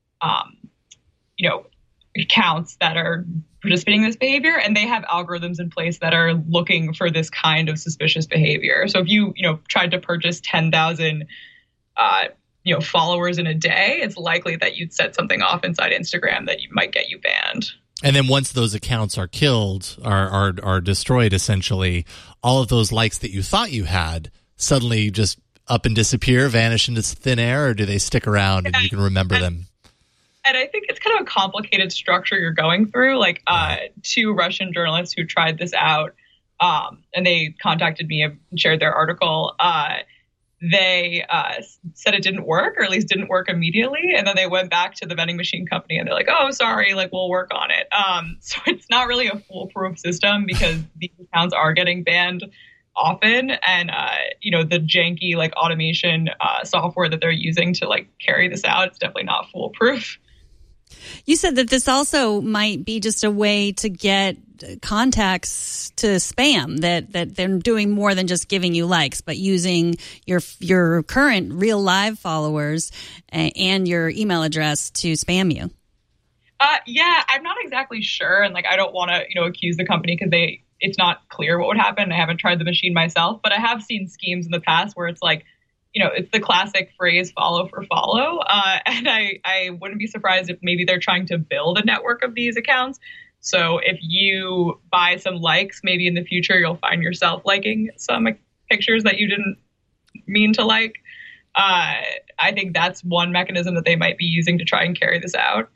S5: accounts that are participating in this behavior, and they have algorithms in place that are looking for this kind of suspicious behavior. So if you tried to purchase 10,000 followers in a day, it's likely that you'd set something off inside Instagram that might get you banned.
S1: And then once those accounts are killed, are destroyed, essentially, all of those likes that you thought you had suddenly just up and disappear, vanish into thin air, or do they stick around and you can remember them?
S5: And I think it's kind of a complicated structure you're going through. Like 2 Russian journalists who tried this out, and they contacted me and shared their article. They said it didn't work, or at least didn't work immediately. And then they went back to the vending machine company and they're like, oh, sorry, we'll work on it. So it's not really a foolproof system because these accounts are getting banned often. And, the janky automation software that they're using to carry this out, it's definitely not foolproof.
S3: You said that this also might be just a way to get contacts to spam, that they're doing more than just giving you likes, but using your current real live followers and your email address to spam you.
S5: Yeah, I'm not exactly sure. And I don't want to, accuse the company because it's not clear what would happen. I haven't tried the machine myself, but I have seen schemes in the past where it's it's the classic phrase follow for follow. And I wouldn't be surprised if maybe they're trying to build a network of these accounts. So if you buy some likes, maybe in the future, you'll find yourself liking some pictures that you didn't mean to like. I think that's one mechanism that they might be using to try and carry this out.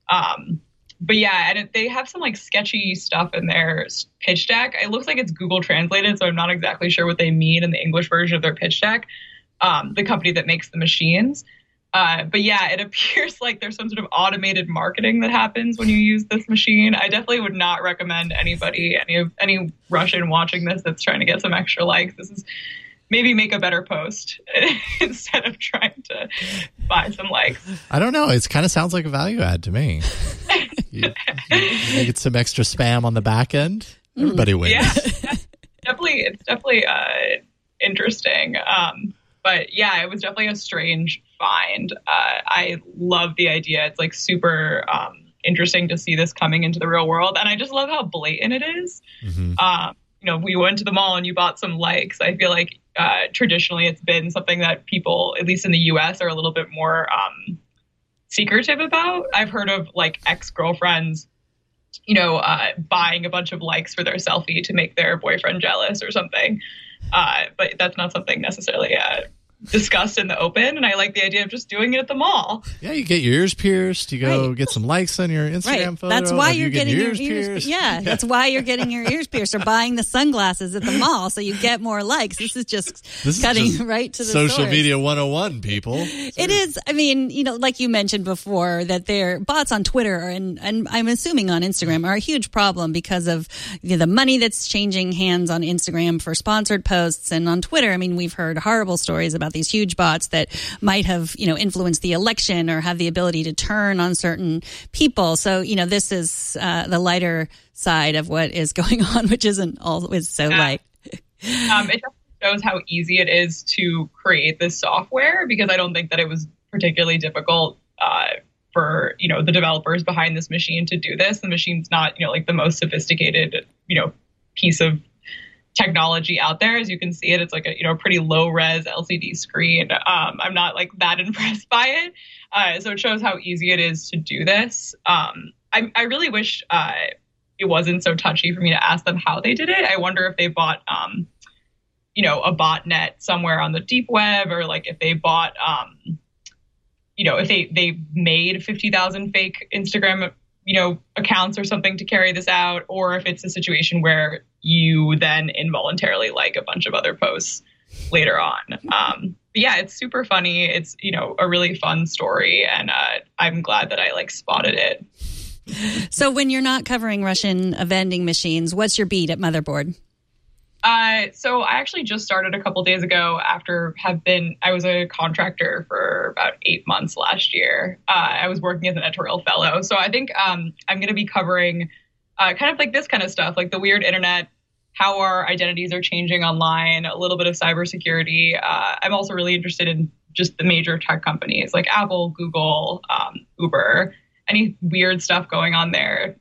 S5: But yeah, and they have some like sketchy stuff in their pitch deck. It looks like it's Google translated, so I'm not exactly sure what they mean in the English version of their pitch deck. The company that makes the machines. But yeah, it appears like there's some sort of automated marketing that happens when you use this machine. I definitely would not recommend anybody, any Russian watching this that's trying to get some extra likes. This is maybe make a better post instead of trying to buy some likes.
S1: I don't know. It kind of sounds like a value add to me. you get some extra spam on the back end. Everybody wins.
S5: Yeah, it's definitely interesting. But yeah, it was definitely a strange find. I love the idea. It's like super interesting to see this coming into the real world. And I just love how blatant it is. Mm-hmm. We went to the mall and you bought some likes. I feel like traditionally it's been something that people, at least in the US, are a little bit more secretive about. I've heard of like ex-girlfriends, buying a bunch of likes for their selfie to make their boyfriend jealous or something. But that's not something necessarily discussed in the open. And I like the idea of just doing it at the mall.
S1: Yeah, you get your ears pierced. You go get some likes on your Instagram photo.
S3: That's why you're getting your ears pierced. Yeah, that's why you're getting your ears pierced or buying the sunglasses at the mall so you get more likes. This is just cutting right to the
S1: social
S3: source.
S1: Media 101, people.
S3: It is. I mean, like you mentioned before, that their bots on Twitter and I'm assuming on Instagram are a huge problem because of the money that's changing hands on Instagram for sponsored posts and on Twitter. I mean, we've heard horrible stories about these huge bots that might have, influenced the election or have the ability to turn on certain people. So, this is the lighter side of what is going on, which isn't always so light.
S5: It just shows how easy it is to create this software, because I don't think that it was particularly difficult for, the developers behind this machine to do this. The machine's not, like the most sophisticated, piece of technology out there. As you can see it's like a pretty low res LCD screen. I'm not like that impressed by it. So it shows how easy it is to do this. I really wish it wasn't so touchy for me to ask them how they did it. I wonder if they bought a botnet somewhere on the deep web, or like if they bought if they made 50,000 fake Instagram accounts or something to carry this out, or if it's a situation where you then involuntarily like a bunch of other posts later on. But yeah, it's super funny. It's, a really fun story, and I'm glad that I spotted it.
S3: So when you're not covering Russian vending machines, what's your beat at Motherboard?
S5: So I actually just started a couple days ago after I was a contractor for about 8 months last year. I was working as an editorial fellow. So I think I'm going to be covering kind of like this kind of stuff, like the weird internet, how our identities are changing online, a little bit of cybersecurity. I'm also really interested in just the major tech companies like Apple, Google, Uber, any weird stuff going on there.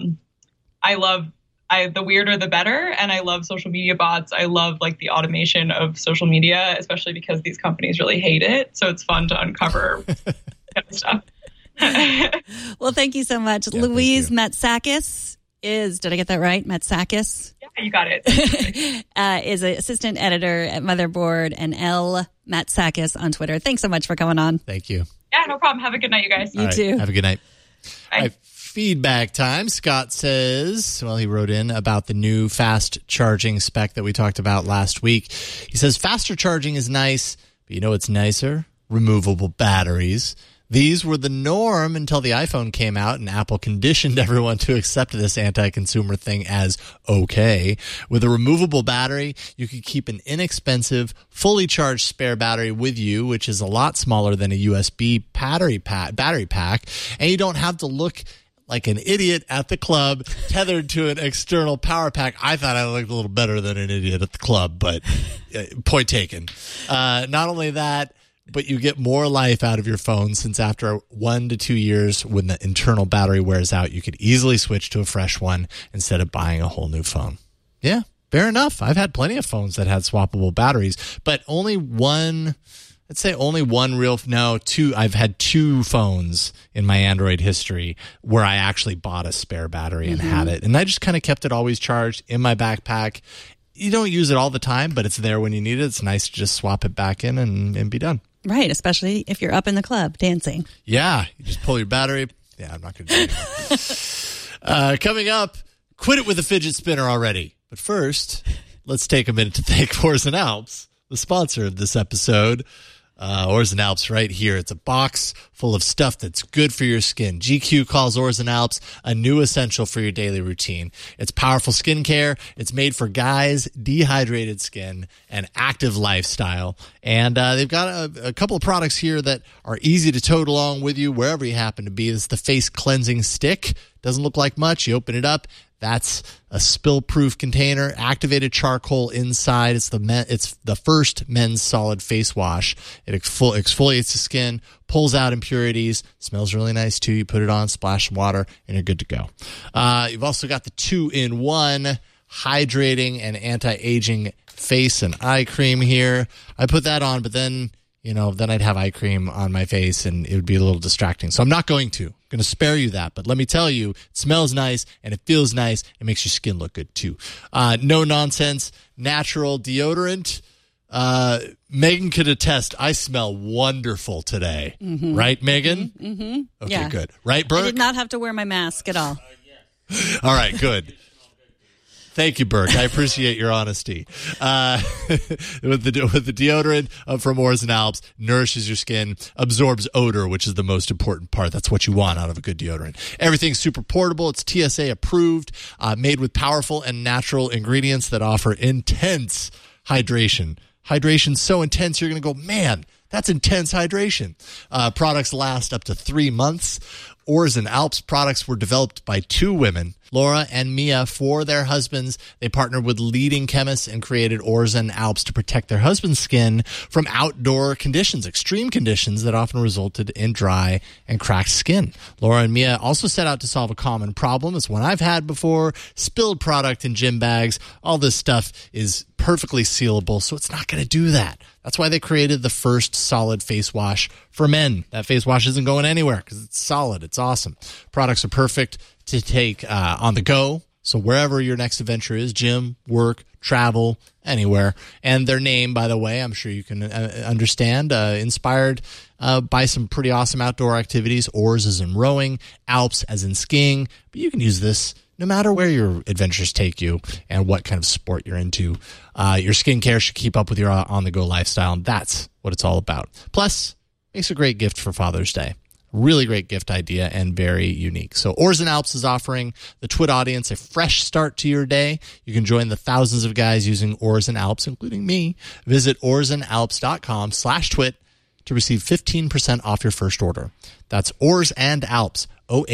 S5: The weirder the better, and I love social media bots. I love the automation of social media, especially because these companies really hate it. So it's fun to uncover kind of stuff.
S3: Well, thank you so much. Yeah, Louise Matsakis did I get that right? Matsakis?
S5: Yeah, you got it.
S3: Is an assistant editor at Motherboard, and L Matsakis on Twitter. Thanks so much for coming on.
S1: Thank you.
S5: Yeah, no problem. Have a good night, you guys.
S3: You too.
S1: Have a good night.
S5: Bye.
S1: All right, feedback time. Scott says, he wrote in about the new fast charging spec that we talked about last week. He says, faster charging is nice, but you know what's nicer? Removable batteries. These were the norm until the iPhone came out and Apple conditioned everyone to accept this anti-consumer thing as okay. With a removable battery, you could keep an inexpensive, fully charged spare battery with you, which is a lot smaller than a USB battery pack, and you don't have to look like an idiot at the club tethered to an external power pack. I thought I looked a little better than an idiot at the club, but point taken. Not only that, but you get more life out of your phone, since after 1 to 2 years, when the internal battery wears out, you could easily switch to a fresh one instead of buying a whole new phone. Yeah, fair enough. I've had plenty of phones that had swappable batteries, but two. I've had 2 phones in my Android history where I actually bought a spare battery and had it. And I just kind of kept it always charged in my backpack. You don't use it all the time, but it's there when you need it. It's nice to just swap it back in and be done.
S3: Right, especially if you're up in the club dancing.
S1: Yeah, you just pull your battery Yeah, I'm not going to do it. Coming up, quit it with a fidget spinner already. But first, let's take a minute to thank Orzen Alps, the sponsor of this episode. Orzen Alps right here. It's a box full of stuff that's good for your skin. GQ calls Orzen Alps a new essential for your daily routine. It's powerful skincare. It's made for guys, dehydrated skin, and active lifestyle. And they've got a couple of products here that are easy to tote along with you wherever you happen to be. This is the face cleansing stick. Doesn't look like much. You open it up. That's a spill-proof container, activated charcoal inside. It's the first men's solid face wash. It exfoliates the skin, pulls out impurities, smells really nice too. You put it on, splash some water, and you're good to go. You've also got the 2-in-1 hydrating and anti-aging face and eye cream here. I put that on, but then I'd have eye cream on my face and it would be a little distracting. So I'm not going to. I'm going to spare you that. But let me tell you, it smells nice and it feels nice. It makes your skin look good too. No nonsense, natural deodorant. Megan could attest, I smell wonderful today. Mm-hmm. Right, Megan? Mm-hmm. Okay, yeah. Good. Right, Burke?
S3: I did not have to wear my mask at all.
S1: All right, good. Thank you, Burke. I appreciate your honesty. With the deodorant from Orzen Alps, nourishes your skin, absorbs odor, which is the most important part. That's what you want out of a good deodorant. Everything's super portable. It's TSA approved, made with powerful and natural ingredients that offer intense hydration. Hydration's so intense, you're going to go, man, that's intense hydration. Products last up to 3 months. Orzen Alps products were developed by 2 women, Laura and Mia, for their husbands. They partnered with leading chemists and created Orzen Alps to protect their husband's skin from outdoor conditions, extreme conditions that often resulted in dry and cracked skin. Laura and Mia also set out to solve a common problem. It's one I've had before, spilled product in gym bags. All this stuff is perfectly sealable, so it's not going to do that. That's why they created the first solid face wash for men. That face wash isn't going anywhere because it's solid. It's awesome. Products are perfect to take on the go. So wherever your next adventure is, gym, work, travel, anywhere. And their name, by the way, I'm sure you can understand, inspired by some pretty awesome outdoor activities. Oars as in rowing, Alps as in skiing. But you can use this no matter where your adventures take you and what kind of sport you're into. Your skincare should keep up with your on-the-go lifestyle, and that's what it's all about. Plus, makes a great gift for Father's Day. Really great gift idea and very unique. So Orzen Alps is offering the Twit audience a fresh start to your day. You can join the thousands of guys using Orzen Alps, including me. Visit orzenalps.com/twit to receive 15% off your first order. That's Ors and Alps,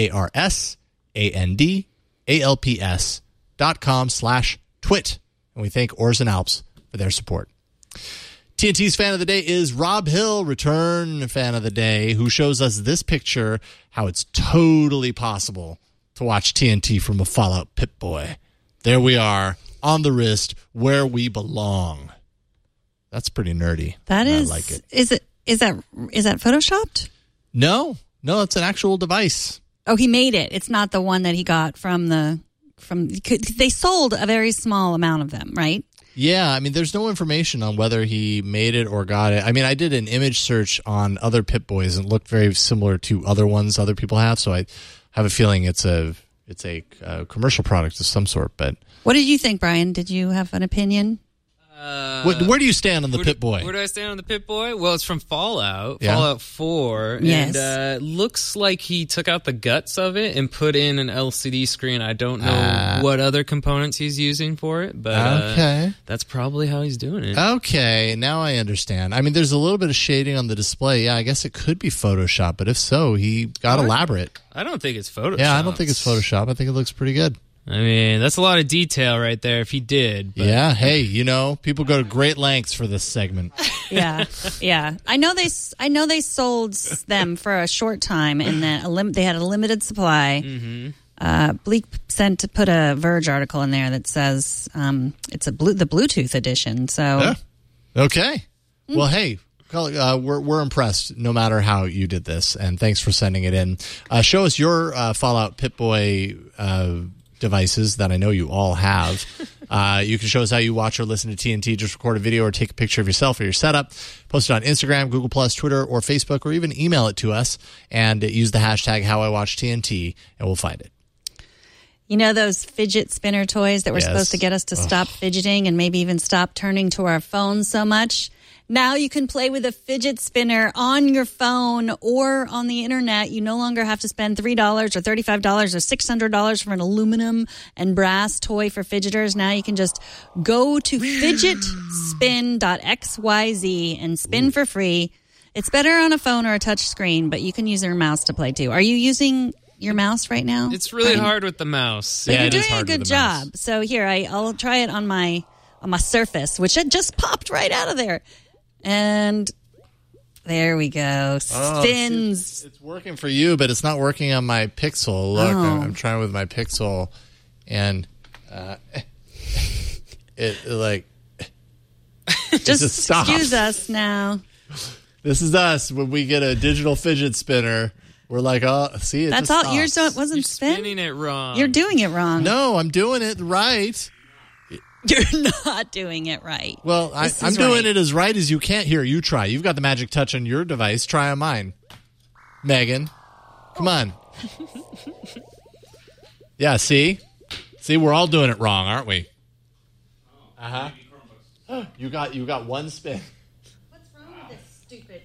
S1: ORSANDALPS.com/twit. And we thank Orzen Alps for their support. TNT's fan of the day is Rob Hill, return fan of the day, who shows us this picture, how it's totally possible to watch TNT from a Fallout Pip-Boy. There we are, on the wrist, where we belong. That's pretty nerdy.
S3: That is.
S1: I like it.
S3: Is that photoshopped?
S1: No, it's an actual device.
S3: Oh, he made it. It's not the one that he got from they sold a very small amount of them, right?
S1: Yeah, I mean, there's no information on whether he made it or got it. I mean, I did an image search on other Pip-Boys and it looked very similar to other ones other people have, so I have a feeling it's a commercial product of some sort. But
S3: what did you think, Brian? Did you have an opinion?
S1: Where do you stand on the Pip-Boy?
S6: Where do I stand on the Pip-Boy? Well, it's from Fallout 4.
S3: Yes.
S6: And looks like he took out the guts of it and put in an LCD screen. I don't know what other components he's using for it, but that's probably how he's doing it.
S1: Okay, now I understand. I mean, there's a little bit of shading on the display. Yeah, I guess it could be Photoshop, but if so, he got elaborate.
S6: I don't think it's Photoshop.
S1: Yeah, I don't think it's Photoshop. I think it looks pretty good.
S6: I mean, that's a lot of detail right there if he did. But.
S1: Yeah, hey, people go to great lengths for this segment.
S3: Yeah. I know they sold them for a short time and that they had a limited supply. Mm-hmm. Bleak put a Verge article in there that says it's the Bluetooth edition. So,
S1: yeah. Okay. Mm-hmm. Well, hey. We're impressed no matter how you did this, and thanks for sending it in. Show us your Fallout Pip-Boy devices that I know you all have. You can show us how you watch or listen to TNT. Just record a video or take a picture of yourself or your setup. Post it on Instagram, Google+, Twitter, or Facebook, or even email it to us and use the hashtag HowIWatchTNT, and we'll find it.
S3: You know those fidget spinner toys that were supposed to get us to stop fidgeting and maybe even stop turning to our phones so much? Now you can play with a fidget spinner on your phone or on the internet. You no longer have to spend $3 or $35 or $600 for an aluminum and brass toy for fidgeters. Now you can just go to fidgetspin.xyz and spin for free. It's better on a phone or a touch screen, but you can use your mouse to play too. Are you using your mouse right now?
S6: It's really hard with the mouse.
S3: So you're doing a good job. So here, I'll try it on my Surface, which it just popped right out of there. And there we go. Spins.
S1: It's working for you, but it's not working on my Pixel. Look, I'm trying with my Pixel, and it like
S3: just
S1: stops.
S3: Excuse us now.
S1: This is us when we get a digital fidget spinner. We're like, oh, see,
S3: that's
S1: just
S3: all. Yours wasn't
S6: spinning it wrong.
S3: You're doing it wrong.
S1: No, I'm doing it right.
S3: You're not doing it right.
S1: Well, I'm doing it as right as you can. Here, you try. You've got the magic touch on your device. Try on mine. Megan, come on. Yeah, see? See, we're all doing it wrong, aren't we? Uh-huh. You got one spin.
S3: What's wrong with this stupid?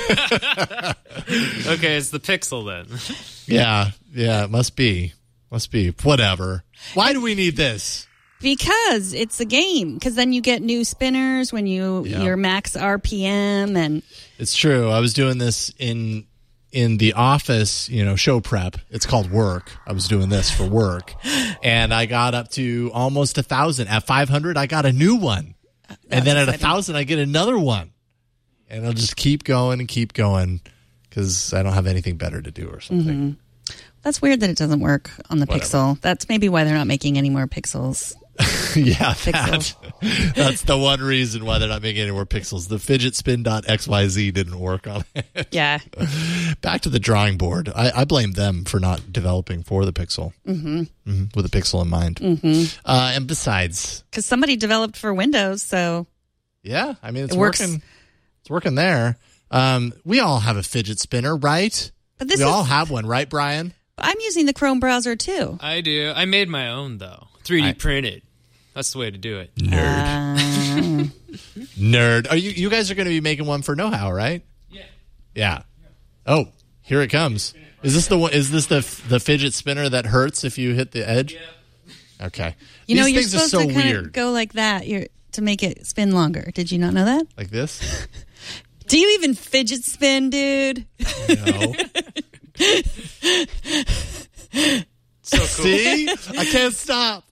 S6: Okay, it's the Pixel then.
S1: Yeah, it must be. Whatever. Why do we need this?
S3: Because it's a game. Because then you get new spinners when your max RPM and
S1: it's true. I was doing this in the office, show prep. It's called work. I was doing this for work, and I got up to almost 1,000. At 500, I got a new one, and then at 1,000, I get another one, and I'll just keep going because I don't have anything better to do or something.
S3: Mm-hmm. That's weird that it doesn't work on the Pixel. That's maybe why they're not making any more Pixels.
S1: Yeah, that's the one reason why they're not making any more Pixels. The fidgetspin.xyz didn't work on it.
S3: Yeah.
S1: Back to the drawing board. I blame them for not developing for the Pixel. Mm-hmm. With a Pixel in mind.
S3: Mm-hmm.
S1: And besides,
S3: because somebody developed for Windows, so
S1: yeah, I mean it's working. It's working there. We all have a fidget spinner, right? But we all have one, right, Brian?
S3: I'm using the Chrome browser too.
S6: I do. I made my own though. 3D printed. That's the way to do it.
S1: Nerd. Nerd. Are you guys are going to be making one for Know How, right? Yeah. Oh, here it comes. Is this the one? Is this the fidget spinner that hurts if you hit the edge? Yeah. Okay.
S3: You're supposed to kind of go like that to make it spin longer. Did you not know that?
S1: Like this?
S3: Do you even fidget spin, dude?
S1: No.
S6: So cool.
S1: See? I can't stop.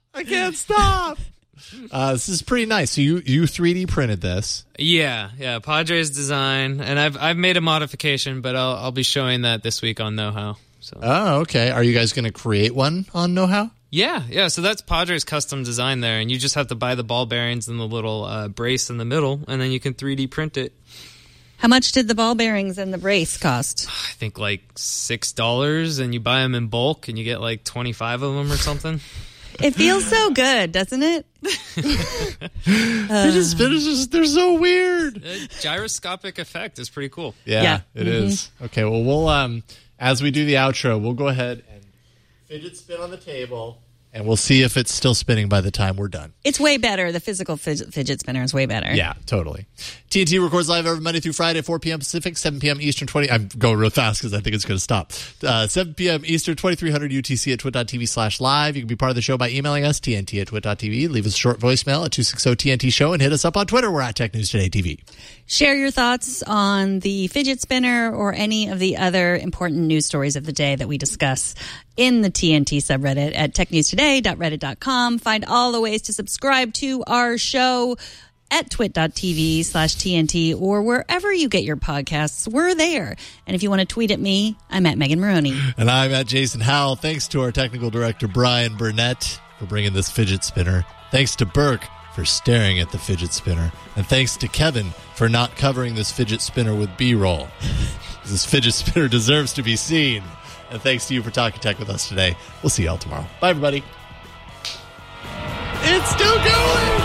S1: This is pretty nice. So you 3D printed this?
S6: Yeah. Padre's design, and I've made a modification, but I'll be showing that this week on Know How. So.
S1: Oh, okay. Are you guys going to create one on Know How?
S6: Yeah. So that's Padre's custom design there, and you just have to buy the ball bearings and the little brace in the middle, and then you can 3D print it.
S3: How much did the ball bearings and the brace cost?
S6: I think like $6, and you buy them in bulk, and you get like 25 of them or something.
S3: It feels so good, doesn't it?
S1: They're so weird.
S6: The gyroscopic effect is pretty cool.
S1: Yeah. It is. Okay, well, we'll as we do the outro, we'll go ahead and fidget spin on the table, and we'll see if it's still spinning by the time we're done.
S3: It's way better. The physical fidget spinner is way better.
S1: Yeah, totally. TNT records live every Monday through Friday at 4 p.m. Pacific, 7 p.m. Eastern. I'm going real fast because I think it's going to stop. 7 p.m. Eastern, 2300 UTC at twit.tv/live. You can be part of the show by emailing us, tnt@twit.tv. Leave us a short voicemail at 260-TNT-SHOW and hit us up on Twitter. We're at Tech News Today TV.
S3: Share your thoughts on the fidget spinner or any of the other important news stories of the day that we discuss in the TNT subreddit at technewstoday.reddit.com. Find all the ways to subscribe to our show at twit.tv/TNT or wherever you get your podcasts. We're there. And if you want to tweet at me, I'm at Megan Maroney.
S1: And I'm at Jason Howell. Thanks to our technical director, Brian Burnett, for bringing this fidget spinner. Thanks to Burke for staring at the fidget spinner. And thanks to Kevin for not covering this fidget spinner with B-roll. This fidget spinner deserves to be seen. And thanks to you for talking tech with us today. We'll see y'all tomorrow. Bye, everybody. it's still going.